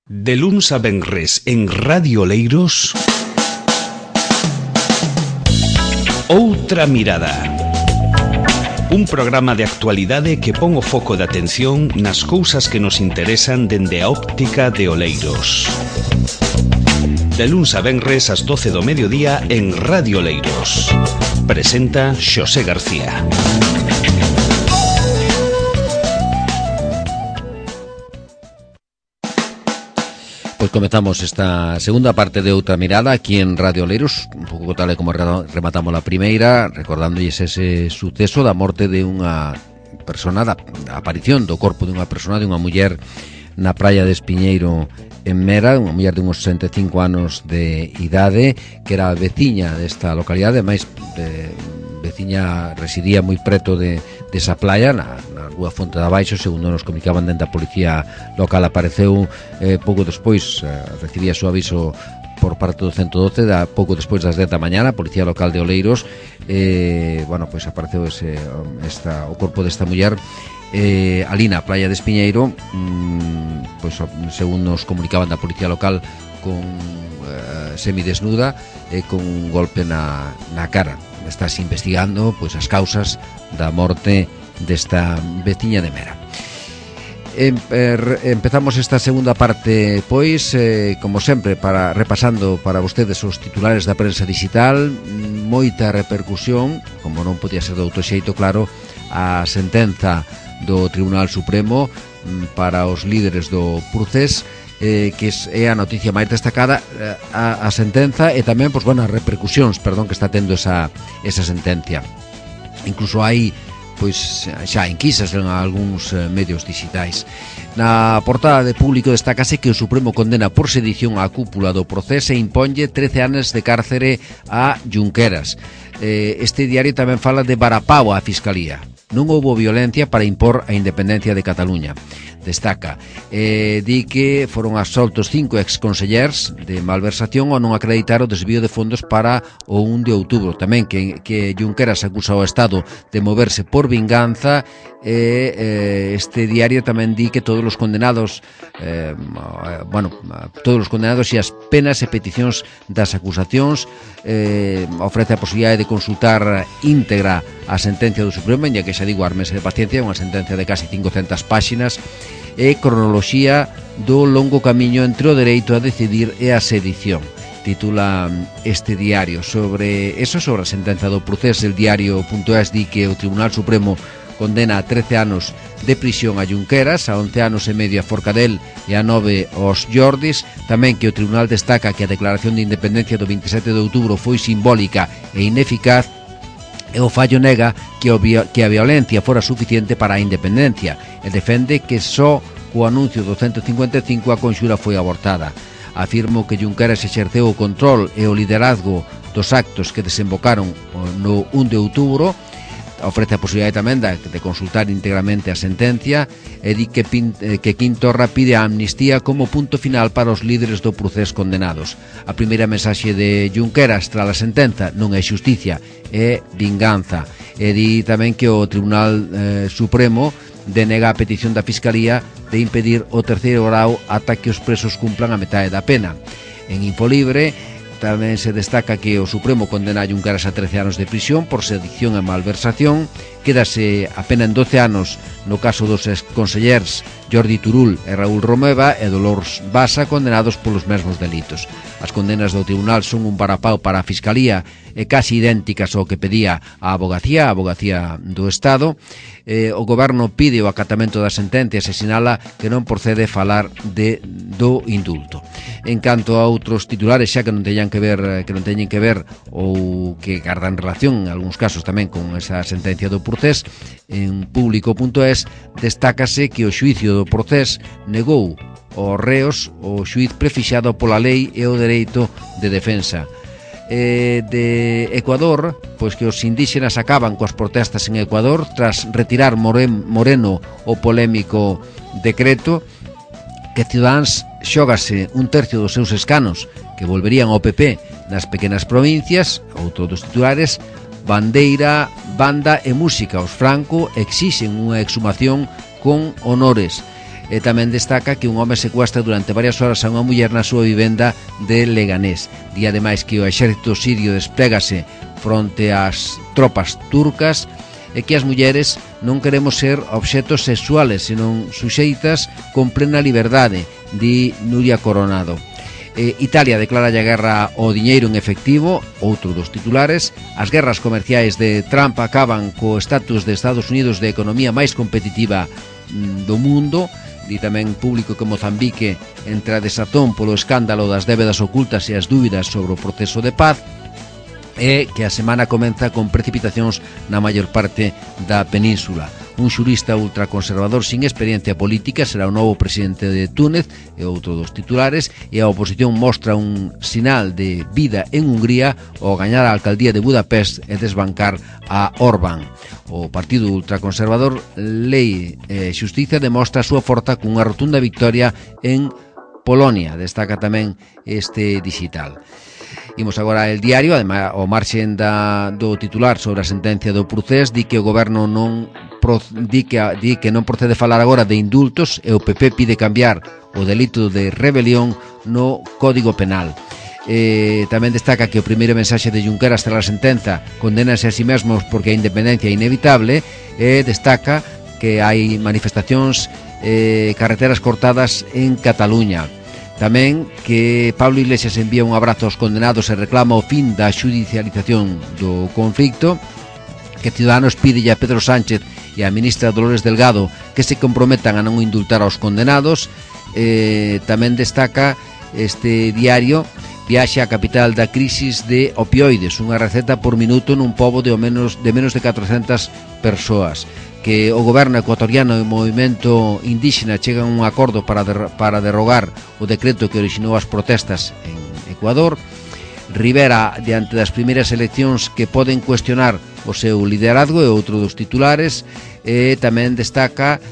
De luns a venres en Radio Oleiros, Outra Mirada. Un programa de actualidade que pon o foco de atención nas cousas que nos interesan dende a óptica de Oleiros. De luns a venres ás 12 do mediodía en Radio Oleiros. Presenta Xosé García. Pois comezamos esta segunda parte de Outra Mirada aquí en Radio Oleiros, un pouco tal como rematamos a primeira, recordándolles ese suceso da morte de unha persona, da aparición do corpo de unha persona, de unha muller na praia de Espiñeiro en Mera, unha muller de uns 65 anos de idade, que era veciña desta localidade, máis veciña, residía moi preto desa playa, na Rúa Fonte de Abaixo, segundo nos comunicaban dentro da policía local. Apareceu pouco despois, recibía o aviso por parte do 112, pouco despois das 10 da mañá, a policía local de Oleiros, pois apareceu o corpo desta muller ali na playa de Espiñeiro, pois según nos comunicaban da policía local, con semidesnuda e con un golpe na cara. Estás investigando pois as causas da morte desta veciña de Mera. Empezamos esta segunda parte, pois, como sempre, repasando para vostedes os titulares da prensa digital. Moita repercusión, como non podía ser de outro xeito, claro, a sentenza do Tribunal Supremo para os líderes do Procés, que é a noticia máis destacada, a sentenza e tamén, pois, as repercusións, que está tendo esa sentencia. Incluso hai pois xa enquisas en algúns medios digitais. Na portada de Público destácase que o Supremo condena por sedición á cúpula do Procés e imponlle 13 anos de cárcere a Junqueras. Este diario tamén fala de varapau á Fiscalía. Non houbo violencia para impor a independencia de Cataluña. Destaca, di que foron absoltos 5 exconsellers de malversación ao non acreditar o desvío de fondos para o 1 de outubro. Tamén que Junqueras acusa ao Estado de moverse por vinganza. Este diario tamén di que todos os condenados e as penas e peticións das acusacións, ofrece a posibilidade de consultar íntegra a sentencia do Supremo, ya que xa digo, ármese de paciencia, unha sentencia de casi 500 páxinas, e cronoloxía do longo camiño entre o dereito a decidir e a sedición. Titula este diario sobre a sentenza do Procés. El diario.es di que o Tribunal Supremo condena a 13 anos de prisión a Junqueras, a 11 anos e medio a Forcadell e a 9 aos Jordis. Tamén que o Tribunal destaca que a declaración de independencia do 27 de outubro foi simbólica e ineficaz, e o fallo nega que a violencia fora suficiente para a independencia e defende que só co anuncio do 155 a conxura foi abortada. Afirmo que Junqueras exerceu o control e o liderazgo dos actos que desembocaron no 1 de outubro. Ofrece a posibilidade tamén de consultar íntegramente a sentencia e di que Quintorra pide a amnistía como punto final para os líderes do Procés condenados. A primeira mensaxe de Junqueras tras a sentenza non é xusticia, é vinganza. E di tamén que o Tribunal Supremo denega a petición da Fiscalía de impedir o terceiro grau ata que os presos cumplan a metade da pena. En Infolibre tamén se destaca que o Supremo condena a Junqueras a 13 anos de prisión por sedición e malversación. Quédase a pena en 12 anos no caso dos exconsellers Jordi Turull e Raúl Romeva e Dolors Basa, condenados polos mesmos delitos. As condenas do tribunal son un varapau para a Fiscalía e casi idénticas ao que pedía a Abogacía do Estado. O Goberno pide o acatamento das sentencias e sinala que non procede falar do indulto. En canto a outros titulares xa que non teñen que ver ou que gardan relación en algúns casos tamén con esa sentencia do Procés, en Público.es destácase que o xuicio do Procés negou aos reos o xuiz prefixado pola lei e o dereito de defensa. De Ecuador, pois que os indígenas acaban coas protestas en Ecuador tras retirar Moreno o polémico decreto, que Ciudadanos xógase un tercio dos seus escanos que volverían ao PP nas pequenas provincias. Outro dos titulares: bandeira, banda e música. Os Franco exixen unha exhumación con honores. E tamén destaca que un home secuestra durante varias horas a unha muller na súa vivenda de Leganés. Di ademais que o exército sirio desplégase fronte ás tropas turcas e que as mulleres non queremos ser obxetos sexuales, senón suxeitas con plena liberdade, di Nuria Coronado. Italia declara a guerra ao diñeiro en efectivo, outro dos titulares. As guerras comerciais de Trump acaban co estatus de Estados Unidos de economía máis competitiva do mundo. Di tamén Público que Mozambique entra a desatón polo escándalo das débedas ocultas e as dúbidas sobre o proceso de paz, e que a semana comeza con precipitacións na maior parte da península. Un xurista ultraconservador sin experiencia política será o novo presidente de Túnez, e outro dos titulares, e a oposición mostra un sinal de vida en Hungría ao gañar a alcaldía de Budapest e desbancar a Orbán. O partido ultraconservador Lei e Xustiza demostra a súa forza cunha rotunda victoria en Polonia, destaca tamén este digital. Imos agora El Diario, ademais o marxen do titular sobre a sentencia do Procés, di que o goberno di que non procede falar agora de indultos e o PP pide cambiar o delito de rebelión no Código Penal. Tamén destaca que o primeiro mensaxe de Junqueras tras a sentenza condénase a si mesmos porque a independencia é inevitable, e destaca que hai manifestacións carreteras cortadas en Cataluña. Tamén que Pablo Iglesias envía un abrazo aos condenados e reclama o fin da xudicialización do conflicto, que Ciudadanos pide a Pedro Sánchez e a ministra Dolores Delgado que se comprometan a non indultar aos condenados. Tamén destaca este diario viaxe á capital da crisis de opioides, unha receta por minuto nun pobo de menos de 400 persoas, que o goberno ecuatoriano e o movimento indígena chegan a un acordo para derrogar o decreto que orixinou as protestas en Ecuador. Rivera, diante das primeiras eleccións que poden cuestionar o seu liderazgo, e outro dos titulares. Tamén destaca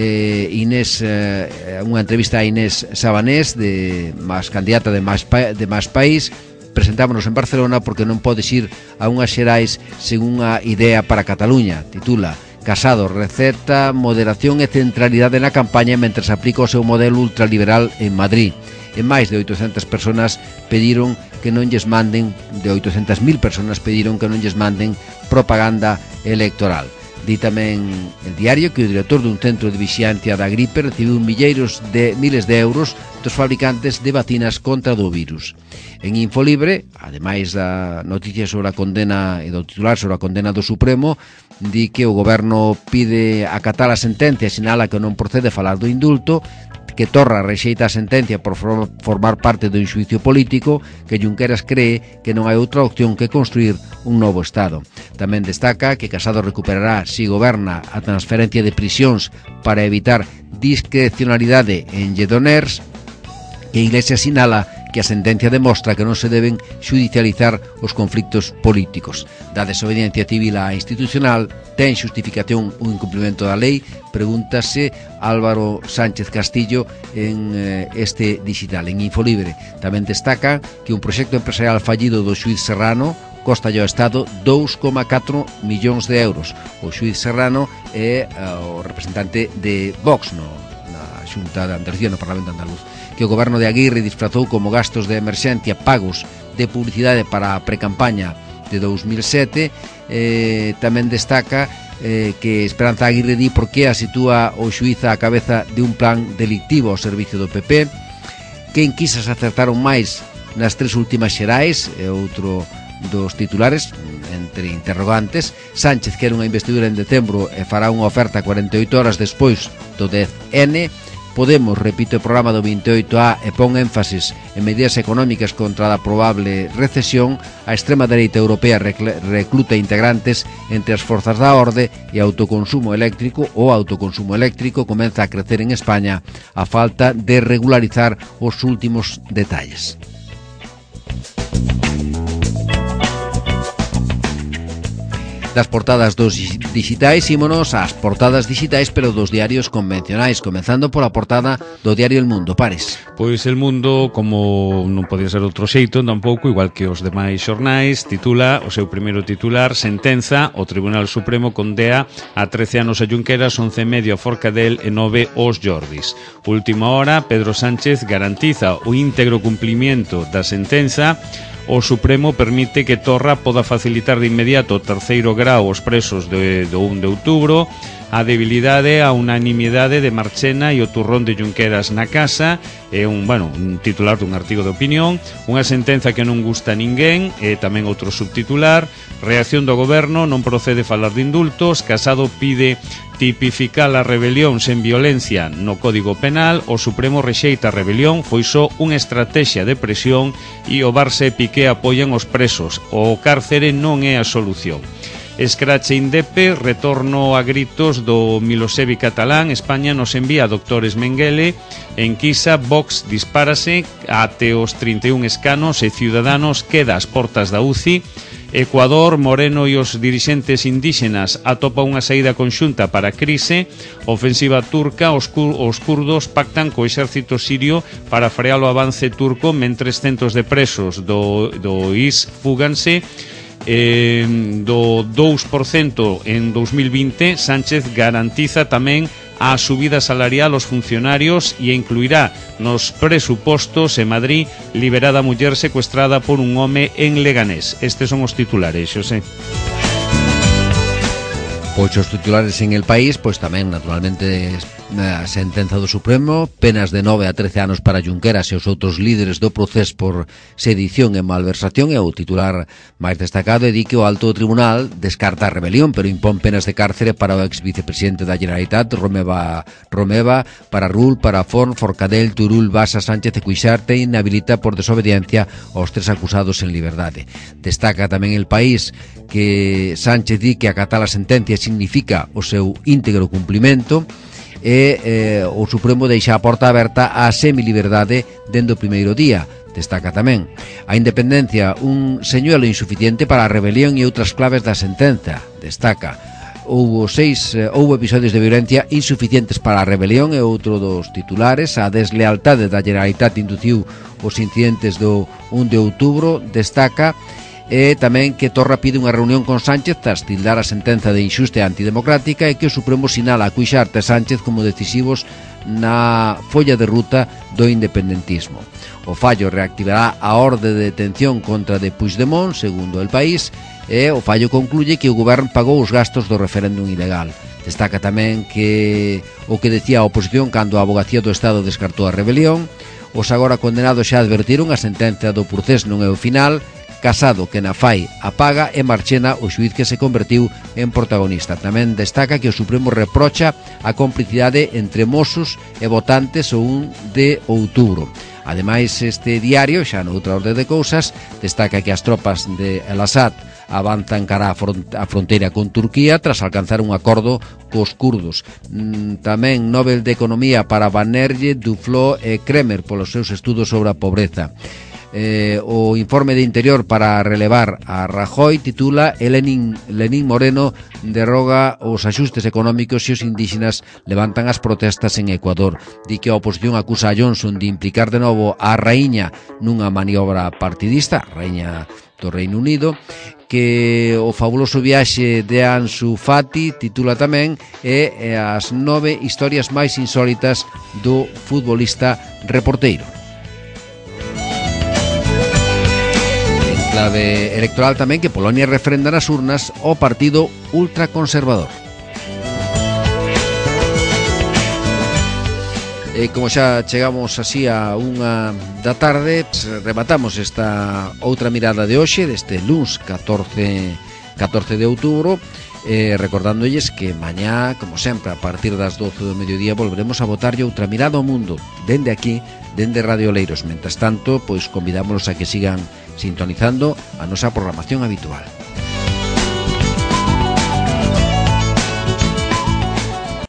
Inés, unha entrevista a Inés Sabanés, candidata de Más País. Presentámonos en Barcelona porque non podes ir a unhas xerais sen unha idea para Cataluña, titula. Casado receta moderación e centralidade na campaña mentre aplica o seu modelo ultraliberal en Madrid. E máis de 800 personas pediron que non lles manden, de 800.000 personas pediron que non lles manden propaganda electoral. Di tamén El Diario que o director dun centro de vixiancia da gripe recibiu miles de euros dos fabricantes de vacinas contra o virus. En Infolibre, ademais da noticia sobre a condena e do titular sobre a condena do Supremo, di que o goberno pide acatar a sentencia e sinala que non procede falar do indulto, que Torra rexeita a sentencia por formar parte do inxuicio político, que Junqueras cree que non hai outra opción que construir un novo Estado. Tamén destaca que Casado recuperará, si goberna, a transferencia de prisións para evitar discrecionalidade en Lledoners, que Iglesias sinala que a sentencia demostra que non se deben xudicializar os conflictos políticos. Da desobediencia civil á institucional, ten xustificación o incumprimento da lei? Pregúntase Álvaro Sánchez Castillo en este digital. En Infolibre tamén destaca que un proxecto empresarial fallido do xuíz Serrano costa ao Estado 2,4 millóns de euros. O xuíz Serrano é o representante de Vox na Xunta de Andalucía, no Parlamento Andaluz. Que o goberno de Aguirre disfrazou como gastos de emerxencia pagos de publicidade para a precampaña de 2007. Tamén destaca que Esperanza Aguirre di por que a sitúa o xuíz á cabeza de un plan delictivo ao servicio do PP. Que enquisas acertaron máis nas tres últimas xerais, é outro dos titulares entre interrogantes. Sánchez quere unha investidura en decembro e fará unha oferta 48 horas despois do 10N. Podemos repite o programa do 28A e pon énfasis en medidas económicas contra a probable recesión. A extrema dereita europea recluta integrantes entre as forzas da orde e o autoconsumo eléctrico comeza a crecer en España a falta de regularizar os últimos detalles. das portadas dos digitais, ímonos ás portadas digitais, pero dos diarios convencionais, comenzando pola portada do diario El Mundo. Pares. Pois El Mundo, como non podía ser outro xeito, tampouco, igual que os demais xornais, titula o seu primeiro titular: sentenza, o Tribunal Supremo condea a 13 anos a Junqueras, 11 e medio a Forcadell e 9 aos Jordis. Última hora, Pedro Sánchez garantiza o íntegro cumplimento da sentenza. O Supremo permite que Torra poda facilitar de inmediato o terceiro grau aos presos do 1 de outubro. A debilidade, a unanimidade de Marchena e o turrón de Junqueras na casa. É un titular dun artigo de opinión. Unha sentenza que non gusta a ninguén. E tamén outro subtitular: reacción do goberno, non procede falar de indultos. Casado pide tipificar a rebelión sen violencia no Código Penal. O Supremo rexeita a rebelión, foi só unha estrategia de presión. E o Barça e Piqué apoian os presos. O cárcere non é a solución. Escrache Indepe, retorno a gritos do Milosevic catalán. España nos envía a doctores Mengele. Enquisa, Vox dispárase até os 31 escanos e Ciudadanos queda ás portas da UCI. Ecuador, Moreno e os dirixentes indígenas atopa unha saída conxunta para a crise. Ofensiva turca, os kurdos pactan co exército sirio para frear o avance turco, mentres centos de presos do IS fúganse. Do 2% en 2020, Sánchez garantiza tamén a subida salarial aos funcionarios e incluirá nos presupostos en Madrid liberada a muller secuestrada por un home en Leganés. Estes son os titulares, Xosé. Pois os titulares en El País, pois tamén naturalmente a sentenza do Supremo, penas de 9 a 13 anos para Junqueras e os outros líderes do proceso por sedición e malversación. E o titular máis destacado é di que o Alto Tribunal descarta a rebelión, pero impón penas de cárcere para o ex vicepresidente da Generalitat, Romeva, para Rull, para Forn, Forcadell, Turul, Basa, Sánchez e Cuixarte, e inhabilita por desobediencia aos 3 acusados en liberdade. Destaca tamén El País que Sánchez di que acatar a sentencia significa o seu íntegro cumplimento. E o Supremo deixa a porta aberta á semiliberdade dende o primeiro día. Destaca tamén a independencia, un señuelo insuficiente para a rebelión e outras claves da sentenza. Destaca houbo episodios de violencia insuficientes para a rebelión e outro dos titulares. A deslealtade da Generalitat induciu os incidentes do 1 de outubro. Destaca e tamén que Torra pide unha reunión con Sánchez tras tildar a sentenza de inxusta e antidemocrática, e que o Supremo sinala a Cuixarte e Sánchez como decisivos na folla de ruta do independentismo. O fallo reactivará a orde de detención contra de Puigdemont, segundo El País, e o fallo concluye que o goberno pagou os gastos do referéndum ilegal. Destaca tamén que o que decía a oposición cando a Avogacía do Estado descartou a rebelión. Os agora condenados xa advertiron a sentenza do procés non é o final. Casado que na fai apaga e Marchena o xuíz que se convertiu en protagonista. Tamén destaca que o Supremo reprocha a complicidade entre Mossos e votantes o 1 de outubro. Ademais, este diario, xa noutra orde de cousas, destaca que as tropas de El-Assad avanzan cara a fronteira con Turquía tras alcanzar un acordo cos kurdos. Tamén Nobel de Economía para Banerjee, Duflo e Kremer polos seus estudos sobre a pobreza. O informe de Interior para relevar a Rajoy titula Lenín Moreno derroga os axustes económicos e os indígenas levantan as protestas en Ecuador. Di que a oposición acusa a Johnson de implicar de novo a raíña nunha maniobra partidista, a raíña do Reino Unido. Que o fabuloso viaxe de Ansu Fati titula tamén as 9 historias máis insólitas do futbolista reporteiro. Clave electoral tamén que Polonia refrenda nas urnas o partido ultraconservador. E como xa chegamos así a 1 da tarde, rematamos esta outra mirada de hoxe, deste luns 14 de outubro, recordándolles que mañá, como sempre, a partir das 12 do mediodía volveremos a botarlle outra mirada ao mundo dende aquí, dende Radio Oleiros. Mentres tanto, pois convidámonos a que sigan sintonizando a nosa programación habitual.